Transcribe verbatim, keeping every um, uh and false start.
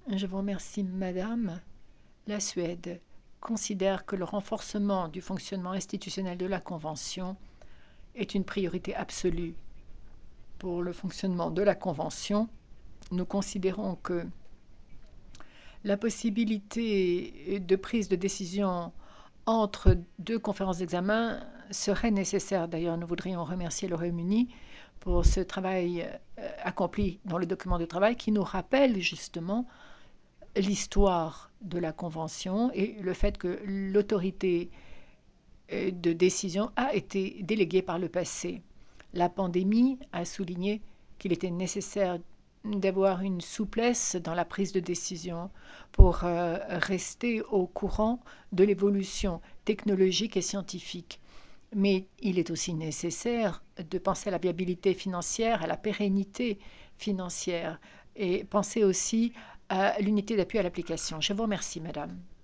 Je vous remercie, Madame. La Suède considère que le renforcement du fonctionnement institutionnel de la Convention est une priorité absolue. Pour le fonctionnement de la Convention, nous considérons que la possibilité de prise de décision entre deux conférences d'examen serait nécessaire. D'ailleurs, nous voudrions remercier le Royaume-Uni pour ce travail euh, accompli dans le document de travail qui nous rappelle justement l'histoire de la Convention et le fait que l'autorité euh, de décision a été déléguée par le passé. La pandémie a souligné qu'il était nécessaire d'avoir une souplesse dans la prise de décision pour euh, rester au courant de l'évolution technologique et scientifique. Mais il est aussi nécessaire de penser à la viabilité financière, à la pérennité financière et penser aussi à l'unité d'appui à l'application. Je vous remercie, Madame.